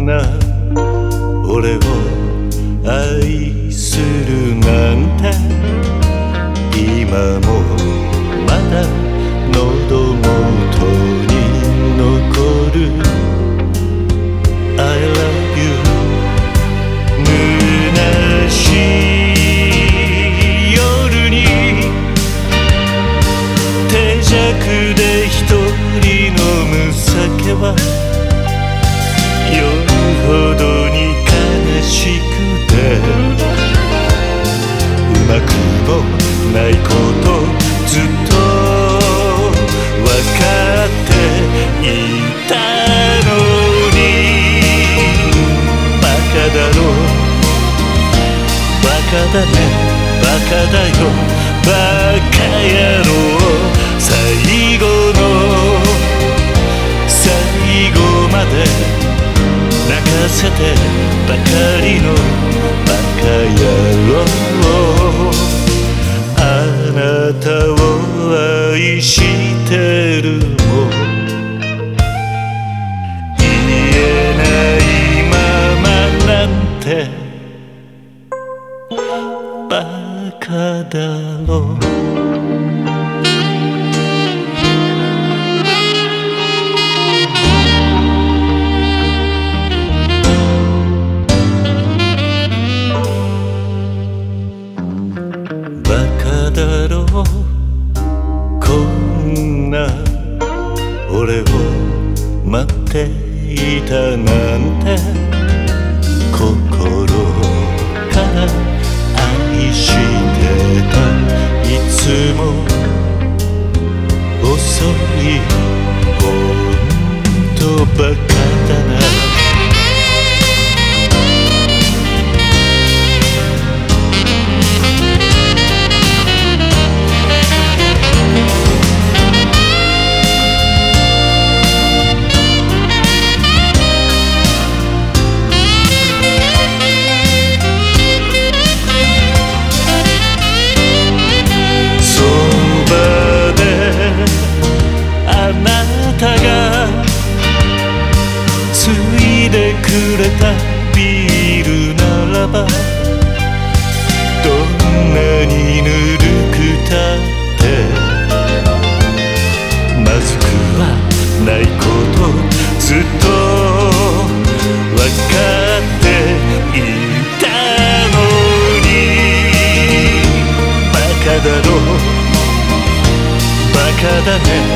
な俺を愛するなんて今もまだ喉元に残る I love you 虚しい夜に手酌で一人飲む酒は夜ほどに悲しくてうまくもないことずっと分かっていたのにバカだろバカだねバカだよバカ野郎最後の最後まで泣かせてばかりのバカ野郎あなたを愛してるも言えないままなんてバカだろバカだろうこんな俺を待っていたなんて心から愛してたいつも遅いほんとバカだなくれたビールならばどんなにぬるくたってまずくはないことずっと分かっていたのにバカだろバカだね